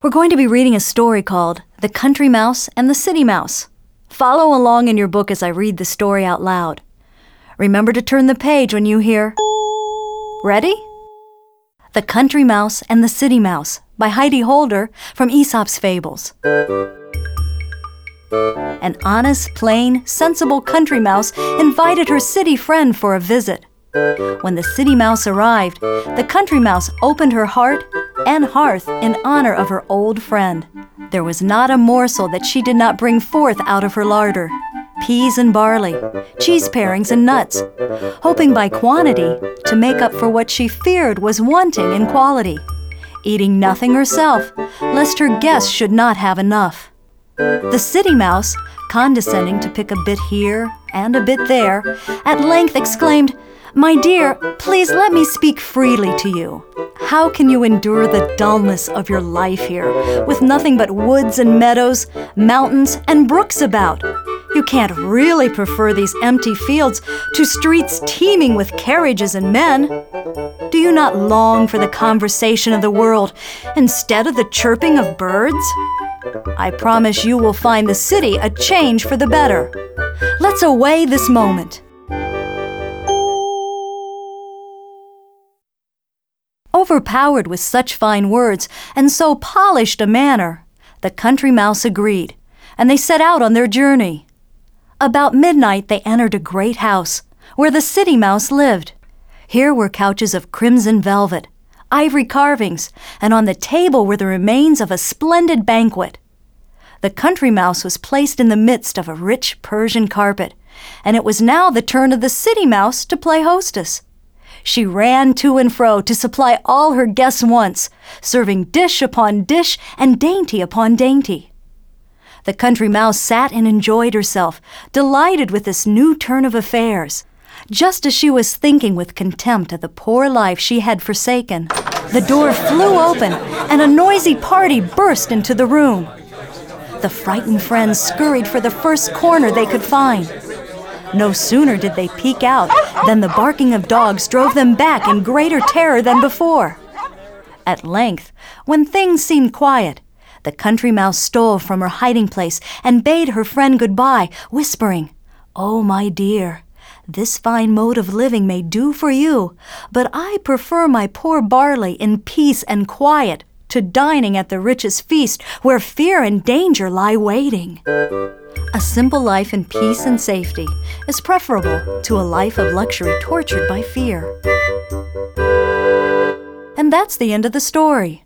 We're going to be reading a story called The Country Mouse and the City Mouse. Follow along in your book as I read the story out loud. Remember to turn the page when you hear. Ready? The Country Mouse and the City Mouse by Heidi Holder from Aesop's Fables. An honest, plain, sensible country mouse invited her city friend for a visit. When the city mouse arrived, the country mouse opened her heart and hearth in honor of her old friend. There was not a morsel that she did not bring forth out of her larder. Peas and barley, cheese parings and nuts, hoping by quantity to make up for what she feared was wanting in quality, eating nothing herself, lest her guests should not have enough. The city mouse, condescending to pick a bit here and a bit there, at length exclaimed, "My dear, please let me speak freely to you. How can you endure the dullness of your life here, with nothing but woods and meadows, mountains and brooks about? You can't really prefer these empty fields to streets teeming with carriages and men. Do you not long for the conversation of the world instead of the chirping of birds? I promise you will find the city a change for the better. Let's away this moment." Overpowered with such fine words and so polished a manner, the country mouse agreed, and they set out on their journey. About midnight they entered a great house, where the city mouse lived. Here were couches of crimson velvet, ivory carvings, and on the table were the remains of a splendid banquet. The country mouse was placed in the midst of a rich Persian carpet, and it was now the turn of the city mouse to play hostess. She ran to and fro to supply all her guests' wants, serving dish upon dish and dainty upon dainty. The country mouse sat and enjoyed herself, delighted with this new turn of affairs. Just as she was thinking with contempt of the poor life she had forsaken, the door flew open and a noisy party burst into the room. The frightened friends scurried for the first corner they could find. No sooner did they peek out than the barking of dogs drove them back in greater terror than before. At length, when things seemed quiet, the country mouse stole from her hiding place and bade her friend goodbye, whispering, "Oh, my dear, this fine mode of living may do for you, but I prefer my poor barley in peace and quiet to dining at the richest feast where fear and danger lie waiting." A simple life in peace and safety is preferable to a life of luxury tortured by fear. And that's the end of the story.